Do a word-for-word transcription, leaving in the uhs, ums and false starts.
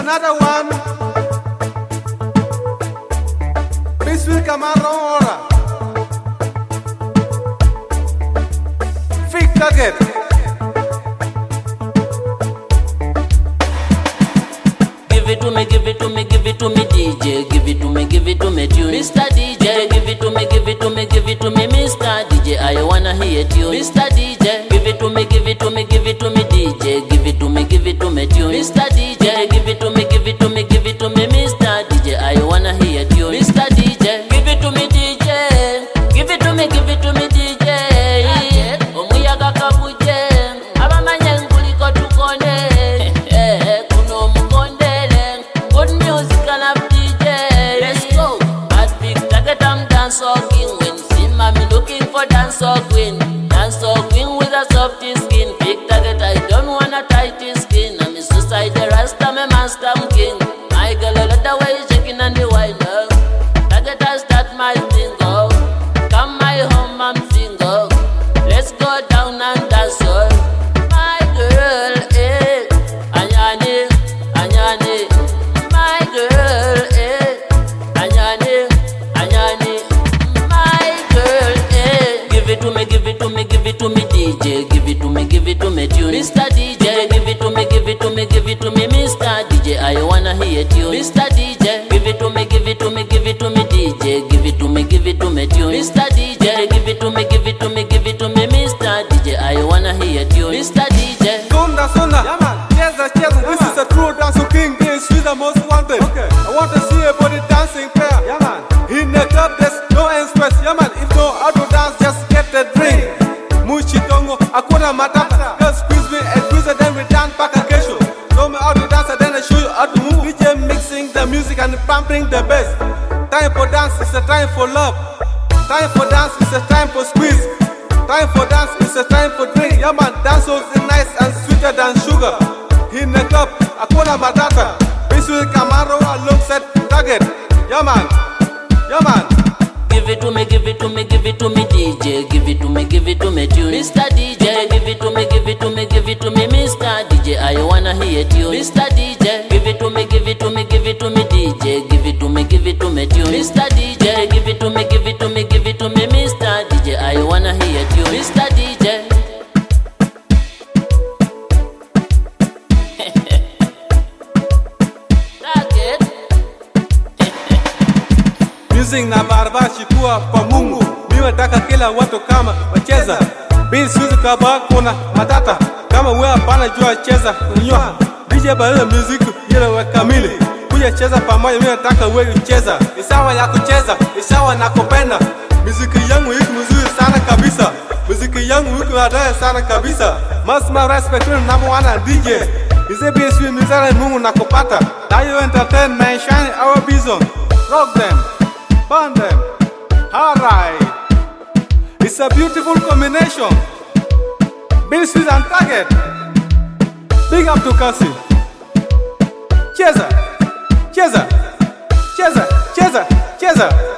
another one. Biscuit Camarora. Fig target. Give it to me, give it to me, give it to me, D J. Give it to me, give it to me, tune. Mister D J, give it to me, give it to me, give it to me, Mister D J. I wanna hear tune. Mister D J, give it to me, give it to me, give it to me, D J. Give it to me, give it to me, tune. Mister D J, give it to me, give it to me, give it to me, Mister D J. I wanna hear tune. Mister D J, give it to me, D J. Give it to me, give it to me, D J. Omuyaga kabuje, abamanya nguliko tukone. Kuno mukondele, good music and a D J. Let's go. At big target, I'm dancehall king. When see mommy looking for dancehall queen, dancehall queen with a soft skin. Big target, I don't wanna tight skin. I'm a suicide, the rasta, I'm a master king. My girl, I love the way you shaking and the wine. Target, I start my thing, go. Come my home, I'm single. Let's go down and dance, all. My girl, eh, Anyani, Anyani. My girl, eh, Anyani, Anyani. My girl, eh. Give it to me, give it to me, give it to me, D J. Give it to me, give it to me, tune. Mister D J, give it to me, give it to me, give it to me, Mister D J. I wanna hear tune. Mister D J, give it to me, give it to me, give it to me, D J. Give it to me, give it to me, tune. Mister D J, give it to me, give it to me, give it to me, Mister D J. I wanna hear tune. Mister D J. Sunda, Sunda. Yeah, man. Cheza, Cheza. This is a true dancehall king. This is the most wanted. Okay. I want to see a body dancing pair. Yeah, man. In the club, there's no end stress. Yeah, man. If no how to dance, just get the drink. Muchitongo, Akuna Matata. Just squeeze me and squeeze it, then we dance back a kesho. Show me how to dance, and then I show you how to move. D J mixing the music and pumping the bass. Time for dance is a time for love. Time for dance is a time for squeeze. Time for dance is a time for drink. Yeah, man. Dance is nice and sweeter than sugar. In the club, Akuna Matata. Biscuit Camarora looks at target. Yeah, man. Yeah, man. Give it to me, give it to me, give it to me, D J. Give it to me, give it to me, tune. Mister D J, give it to me, give it to me, give it to me, Mister D J. I wanna hear tune. Mister D J, give it to me, give it to me, give it to me, D J. Give it to me, give it to me, tune. Mister D J, give it to me, give it to me, give it to me, Mister D J. I wanna hear tune. Mister D J. Target. Music na barba chukua kwa Mungu. Mimi nataka kila watu kama wacheza. Beat suzi kaba kuna matata. Kama wewe hapana jua cheza kunywa. D J bala music ile wa kamili. Kuja cheza pamoja, mimi nataka wewe ucheza. Ni sawa ya kucheza, ni sawa na kupenda. Muziki yangu iko mzuri sana kabisa. Muziki yangu iko hatari sana kabisa. Must my respect to number one and D J. Is a best with music Mungu nakupata. Now you entertain man, shine our bison. Rock them. Burn them. Alright. It's a beautiful combination. Biscuit and target. Big up to Kasi. Cheza. Cheza. Cheza. Cheza. Cheza.